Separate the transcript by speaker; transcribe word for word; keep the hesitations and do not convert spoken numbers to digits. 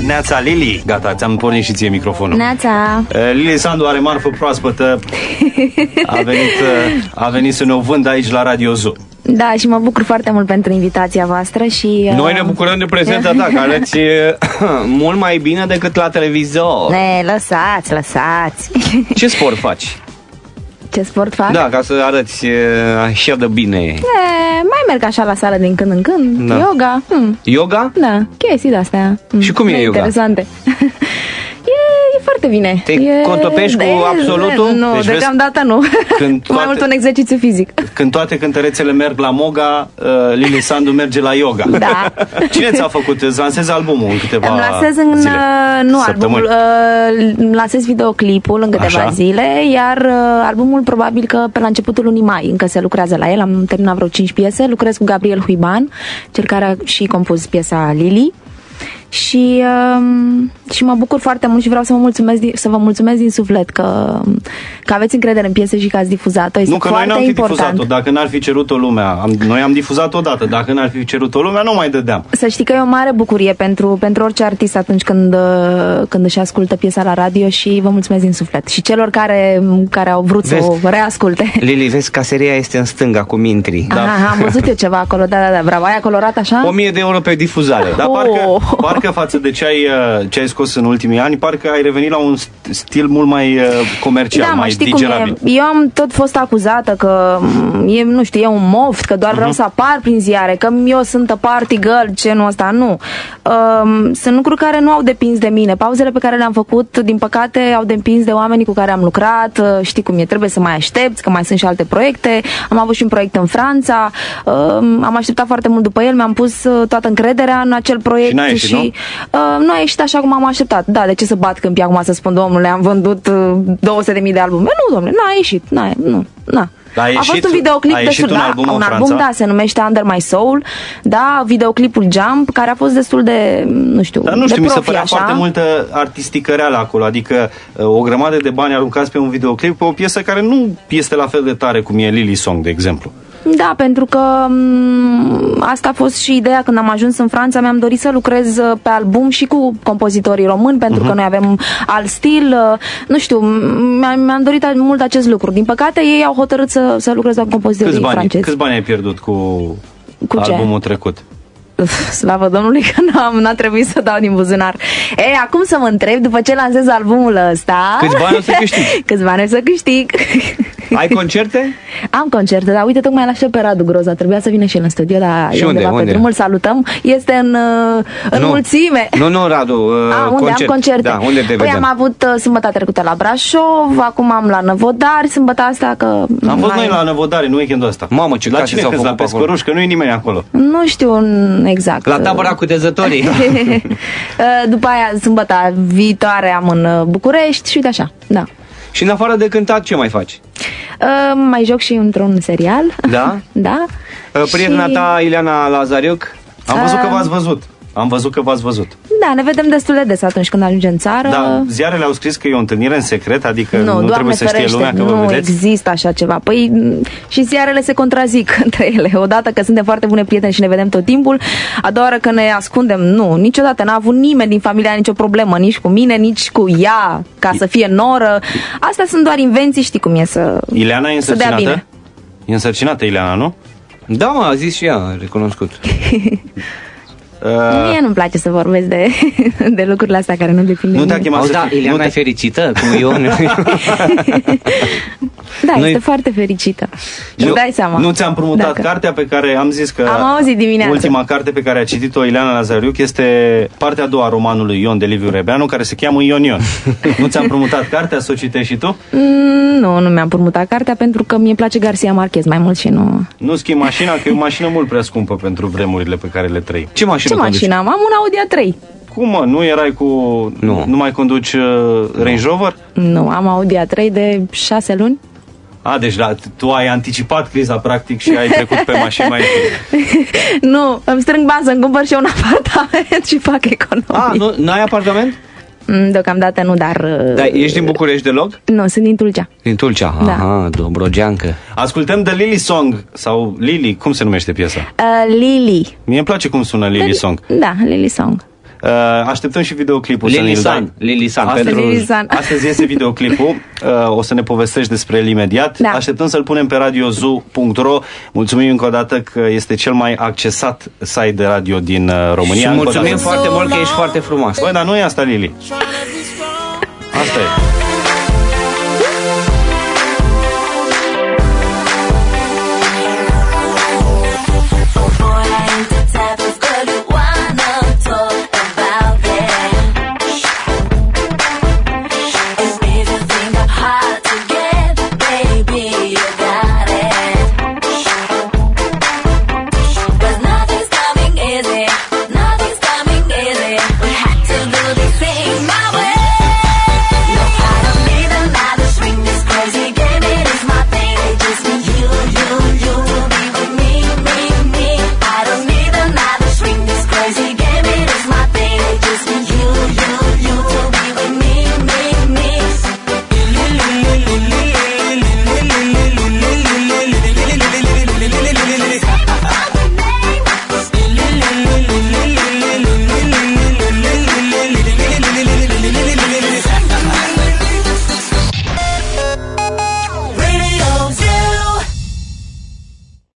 Speaker 1: Neața, Lili. Gata, ți-am pornit și ție microfonul.
Speaker 2: Neața.
Speaker 1: Lili Sandu are marfă proaspătă. A venit, a venit să ne o vândă aici la Radio Zoo.
Speaker 2: Da, și mă bucur foarte mult pentru invitația voastră și... Uh...
Speaker 3: Noi ne bucurăm de prezența ta, că arăți mult mai bine decât la televizor.
Speaker 2: Ne, lăsați, lăsați.
Speaker 3: Ce sport faci?
Speaker 2: Ce sport fac?
Speaker 3: Da, ca să arăți așa de bine.
Speaker 2: E, mai merg așa la sală din când în când. Da. Yoga. Hmm.
Speaker 3: Yoga?
Speaker 2: Da, chestii de-astea.
Speaker 3: Și cum e yoga?
Speaker 2: Interesante. E, e foarte bine.
Speaker 3: Te
Speaker 2: e...
Speaker 3: contopești cu absolutul?
Speaker 2: Nu,
Speaker 1: deci
Speaker 2: deocamdată nu.
Speaker 1: Când toate...
Speaker 2: Mai mult un exercițiu fizic.
Speaker 1: Când toate cântărețele merg la Moga, uh, Lili Sandu merge la yoga.
Speaker 2: Da.
Speaker 1: Cine ți-a făcut? Îți lansezi albumul în câteva
Speaker 2: Îmi lansez în,
Speaker 1: zile?
Speaker 2: Nu,
Speaker 1: Săptămâni.
Speaker 2: albumul, uh, lansez videoclipul în câteva
Speaker 1: Așa.
Speaker 2: zile, iar uh, albumul probabil că pe la începutul lunii mai încă se lucrează la el. Am terminat vreo cinci piese. Lucrez cu Gabriel Huiban, cel care a și compus piesa Lili. Și, um, și mă bucur foarte mult și vreau să, mă mulțumesc, să vă mulțumesc din suflet că, că aveți încredere în piesă și că ați difuzat-o. Este
Speaker 1: Nu, că
Speaker 2: foarte
Speaker 1: noi n-am fi
Speaker 2: important.
Speaker 1: difuzat-o. Dacă n-ar fi cerut-o lumea, am, noi am difuzat-o odată. Dacă n-ar fi cerut-o lumea, nu mai dădeam.
Speaker 2: Să știi că e o mare bucurie pentru, pentru orice artist atunci când, când își ascultă piesa la radio și vă mulțumesc din suflet. Și celor care, care au vrut vezi, să o reasculte.
Speaker 3: Lili, vezi, caseria este în stânga cu mintri.
Speaker 2: Da. Aha, am văzut eu ceva acolo, da, da, da, bravo. Ai colorat așa?
Speaker 3: o mie de euro pe difuzare.
Speaker 1: Dar
Speaker 2: Oh.
Speaker 1: parcă, parcă față de ce ai, ce ai scos în ultimii ani, parcă ai revenit la un stil mult mai comercial,
Speaker 2: da,
Speaker 1: mai
Speaker 2: știi
Speaker 1: digerabil.
Speaker 2: Cum e? Eu am tot fost acuzată că e, nu știu, e un moft, că doar vreau uh-huh. să apar prin ziare, că eu sunt a party girl, genul ăsta, nu. Um, sunt lucruri care nu au depins de mine. Pauzele pe care le-am făcut, din păcate, au depins de oamenii cu care am lucrat. Știi cum e, trebuie să mai aștepți, că mai sunt și alte proiecte. Am avut și un proiect în Franța, um, am așteptat foarte mult după el, mi-am pus toată încrederea în acel proiect.
Speaker 1: Și n-a ieșit,
Speaker 2: și,
Speaker 1: nu?
Speaker 2: Uh, nu a ieșit așa cum am așteptat. Da, de ce să bat câmpii acum să spun, domnule, am vândut uh, două sute de mii de albume? Nu, domnule, n-a ieșit. N-a, nu, na.
Speaker 1: A, ieșit,
Speaker 2: a fost un videoclip
Speaker 1: destul,
Speaker 2: un
Speaker 1: da, album,
Speaker 2: un album,
Speaker 1: Franța?
Speaker 2: da, se numește Under My Soul, da, videoclipul Jump, care a fost destul de, nu știu,
Speaker 1: Dar nu știu,
Speaker 2: de
Speaker 1: mi se
Speaker 2: profi,
Speaker 1: părea
Speaker 2: așa.
Speaker 1: foarte multă artisticăreală acolo, adică o grămadă de bani aruncați pe un videoclip, pe o piesă care nu este la fel de tare cum e Lili Song, de exemplu.
Speaker 2: Da, pentru că m- asta a fost și ideea când am ajuns în Franța, mi-am dorit să lucrez pe album și cu compozitorii români, pentru uh-huh. că noi avem alt stil, nu știu, mi-am, mi-am dorit mult acest lucru. Din păcate, ei au hotărât să, să lucrez cu compozitorii
Speaker 1: Câți bani,
Speaker 2: francezi.
Speaker 1: câți bani ai pierdut cu,
Speaker 2: cu
Speaker 1: albumul
Speaker 2: ce?
Speaker 1: trecut?
Speaker 2: Uf, slavă Domnului că n-am, n-a trebuit să dau din buzunar. E, acum să mă întreb, după ce lansez albumul ăsta...
Speaker 3: Câți bani o să câștigi?
Speaker 2: Câți bani o să câștig?
Speaker 3: Ai concerte?
Speaker 2: Am concerte, dar uite, tocmai l-aștept pe Radu Groza. Trebuia să vină și el în studio, dar
Speaker 3: și
Speaker 2: e
Speaker 3: unde,
Speaker 2: undeva
Speaker 3: unde?
Speaker 2: pe drum, îl salutăm. Este în, în
Speaker 3: nu.
Speaker 2: mulțime.
Speaker 3: Nu, nu, Radu, uh,
Speaker 2: A, unde
Speaker 3: concert.
Speaker 2: am concerte?
Speaker 3: Da, unde te
Speaker 2: păi
Speaker 3: vedem?
Speaker 2: am avut uh, sâmbătă trecută la Brașov, acum am la Năvodari, sâmbătă asta că...
Speaker 1: Am fost mai... noi la Năvodari în weekendul ăsta.
Speaker 3: Mamă, ce
Speaker 1: la
Speaker 3: case
Speaker 1: cine
Speaker 3: s-au
Speaker 1: crezi? La
Speaker 3: făcut
Speaker 1: Pescoruș, că nu e nimeni acolo.
Speaker 2: Nu știu exact.
Speaker 3: La tabăra cu dezătorii.
Speaker 2: După aia, sâmbătă viitoare am în București și uite așa, da.
Speaker 3: Și în afară de cântat, ce mai faci?
Speaker 2: Uh, mai joc și într-un serial.
Speaker 3: Da?
Speaker 2: Da.
Speaker 3: Uh, prietena
Speaker 2: și...
Speaker 3: ta, Ileana Lazariuc?
Speaker 1: Am văzut că v-ați văzut. Am văzut că v-ați văzut.
Speaker 2: Da, ne vedem destul de des atunci când ajungem în țară.
Speaker 1: Da, ziarele au scris că e o întâlnire în secret, adică nu, nu trebuie să știe lumea că vă
Speaker 2: nu
Speaker 1: vedeți?
Speaker 2: există așa ceva. Păi și ziarele se contrazic între ele. Odată că suntem foarte bune prieteni și ne vedem tot timpul, a doua oară că ne ascundem, nu, niciodată n-a avut nimeni din familia nicio problemă, nici cu mine, nici cu ea, ca să fie noră. Astea sunt doar invenții, știi cum e să
Speaker 1: Ileana e
Speaker 2: să dea
Speaker 1: însărcinată?
Speaker 2: bine.
Speaker 1: E însărcinată Ileana, nu?
Speaker 3: Da, mă, a zis și ea, recunoscut.
Speaker 2: Uh, Mie nu-mi place să vorbesc de, de lucrurile astea care nu depind de
Speaker 1: Nu te-a
Speaker 2: mine.
Speaker 1: chemat
Speaker 3: Au,
Speaker 1: să
Speaker 3: da,
Speaker 1: fii-
Speaker 3: Ileana
Speaker 1: nu
Speaker 3: e
Speaker 1: te-
Speaker 3: fericită, cum Ion.
Speaker 2: Da,
Speaker 3: Noi-
Speaker 2: este foarte fericită. Îți
Speaker 1: Nu-
Speaker 2: dai seama.
Speaker 1: Nu ți-am împrumutat
Speaker 2: Dacă-
Speaker 1: cartea pe care am zis că...
Speaker 2: Am auzit dimineața.
Speaker 1: Ultima carte pe care a citit-o Ileana Lazariuc este partea a doua a romanului Ion de Liviu Rebeanu, care se cheamă Ion Ion. Nu ți-am împrumutat cartea, să o citești și tu?
Speaker 2: Mm, nu, nu mi-am împrumutat cartea pentru că mie place Garcia Marquez mai mult și nu...
Speaker 1: Nu schimb mașina, că e o mașină mult prea scumpă pentru vremurile pe care le trăim.
Speaker 3: Ce mașină
Speaker 2: Ce
Speaker 3: conduci?
Speaker 2: mașină am? Am un Audi A trei.
Speaker 1: Cum, mă? Nu erai cu...
Speaker 3: Nu.
Speaker 1: Nu mai conduci uh, Range Rover?
Speaker 2: Nu, am Audi A trei de șase luni.
Speaker 1: A, deci la, tu ai anticipat criza, practic, și ai trecut pe mașini mai...
Speaker 2: Nu, îmi strâng bani să-mi cumpăr și eu un apartament și fac economii.
Speaker 3: A, nu, n-ai apartament?
Speaker 2: Mm, Deocamdată nu, dar...
Speaker 3: Da, ești din București deloc?
Speaker 2: Nu, sunt din Tulcea.
Speaker 3: Din Tulcea,
Speaker 2: Da.
Speaker 3: aha, Dobrogeancă.
Speaker 1: Ascultăm de Lili Song, sau Lili, cum se numește piesa?
Speaker 2: Uh, Lili.
Speaker 1: Mie îmi place cum sună Lili Song.
Speaker 2: Da, Lili Song.
Speaker 1: Uh, așteptăm și videoclipul.
Speaker 3: Lilisan, Lilisan,
Speaker 1: astăzi,
Speaker 3: pentru...
Speaker 2: Lilisan.
Speaker 1: astăzi iese videoclipul. Uh, o să ne povestești despre el imediat.
Speaker 2: Da.
Speaker 1: Așteptăm să-l punem pe radio zoo punct ro. Mulțumim încă o dată că este cel mai accesat site de radio din uh, România.
Speaker 3: Și mulțumim foarte mult că ești foarte frumoasă.
Speaker 1: Băi, dar nu e asta, Lili. Asta e.